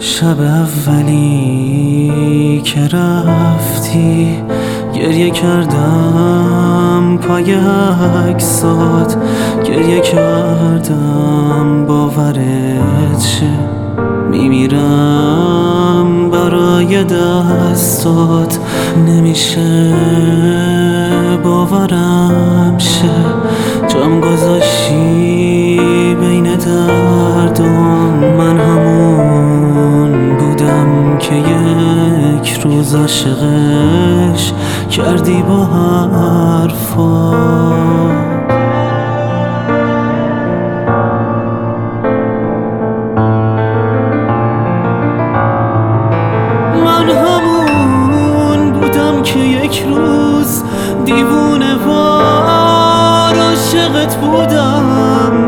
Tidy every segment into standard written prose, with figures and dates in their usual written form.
شب اولی که رفتی گریه کردم پای عکسات، گریه کردم باورت شه، میمیرم برای دستات، نمیشه باورم شه، جام گذاشتی بین دردم، من همون بودم که یک روز عاشقش کردی با حرفات. من همون بودم که یک روز دیوونه وار عاشقت بودم،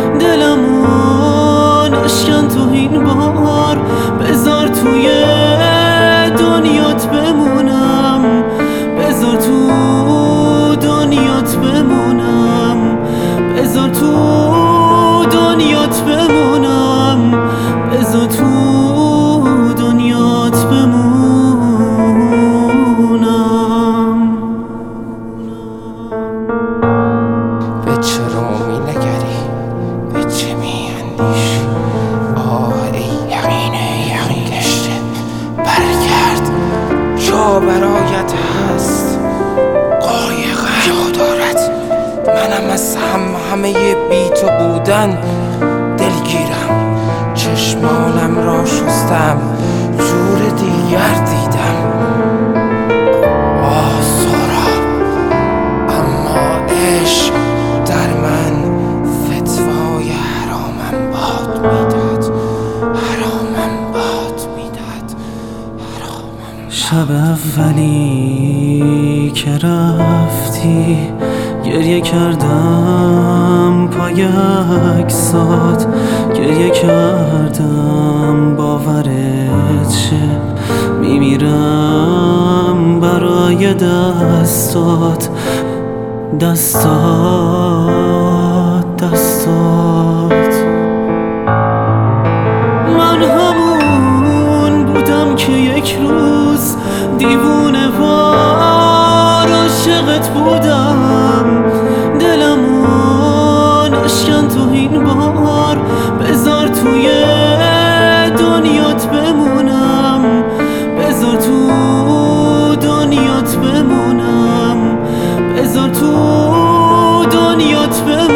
دلمو نشکن تو این بار، بذار توی دنیات بمونم، بذار تو دنیات بمونم، بذار تو دنیات بمونم، بذار تو دنیات بمونم. به چرا می نگری؟ به چه می اندیشی؟ آه ای یقین گشته، برگرد جا برایت هست، قایق دارد. منم از همه بی تو بودن دلگیرم، چشمانم را شستم زور دیگر دیدم. آه سهراب، اما عشق در من فتوای حرامم باد میداد، حرامم باد میداد، حرامم. شب اولی که رفتی گریه کردم پای عکسات، گریه کردم باورت شه، میمیرم برای دستات، دستات. من همون بودم که یک روز دیوونه وار عاشقت بودم، دلمو نشکن تو این بار، بذار توی دنیات بمونم، بذار تو دنیات بمونم، بذار تو دنیات بمونم.